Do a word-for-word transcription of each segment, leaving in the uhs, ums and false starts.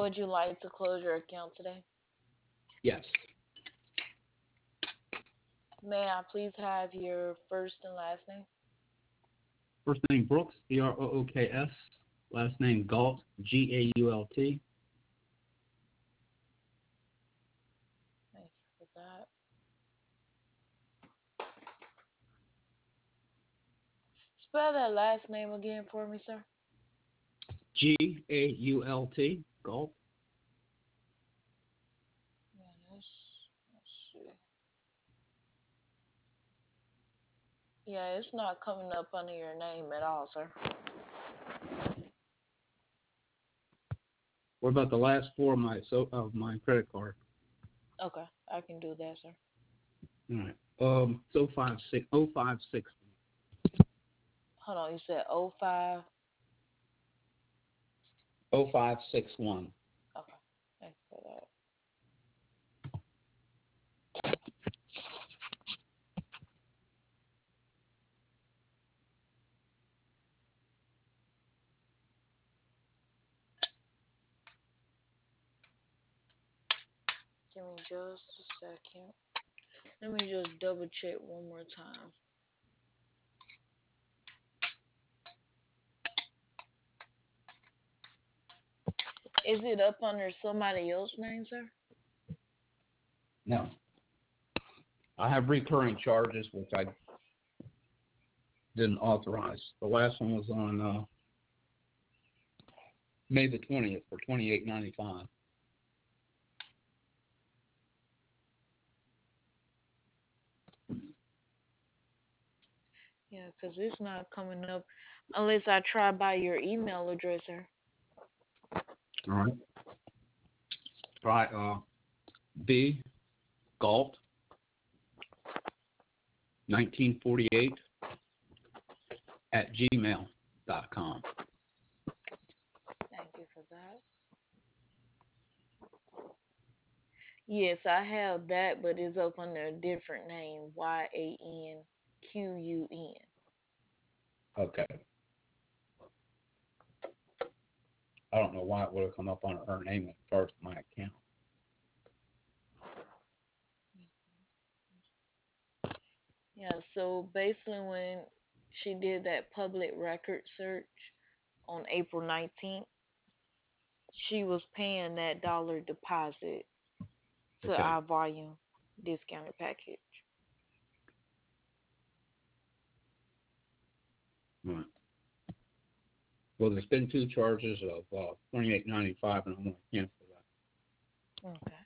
would you like to close your account today? Yes. May I please have your first and last name? First name Brooks, B R O O K S. Last name Galt, G A U L T. Thank you for that. Spell that last name again for me, sir. G A U L T, Galt. Yeah, that's, let's see. Yeah, it's not coming up under your name at all, sir. What about the last four of my so of my credit card? Okay, I can do that, sir. All right. Um, so five six oh five six Hold on, you said oh five. oh five six one. Okay, thanks for that. Give me just a second. Let me just double check one more time. Is it up under somebody else's name, sir? No. I have recurring charges which I didn't authorize. The last one was on uh, May the twentieth for twenty eight ninety five. Yeah, because it's not coming up unless I try by your email address, sir. All right. Try uh, B Galt nineteen forty eight at gmail dot com. Thank you for that. Yes, I have that, but it's up under a different name, Y A N Q U N. Okay. I don't know why it would have come up on her name at first my account. Yeah, so basically when she did that public record search on April nineteenth, she was paying that dollar deposit to Okay. our volume discounted package. All right. Well, there's been two charges of uh, twenty eight ninety five, and I'm going to cancel that. Okay.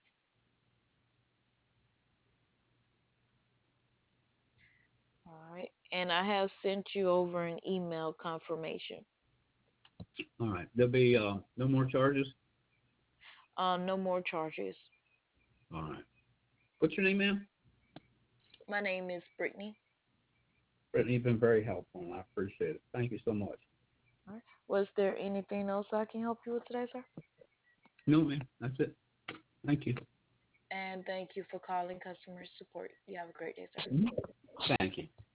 All right. And I have sent you over an email confirmation. All right. There'll be uh, no more charges. Uh, no more charges. All right. What's your name, ma'am? My name is Brittany. Brittany, you've been very helpful, and I appreciate it. Thank you so much. All right. Was there anything else I can help you with today, sir? No, ma'am. That's it. Thank you. And thank you for calling customer support. You have a great day, sir. Mhm. Thank you.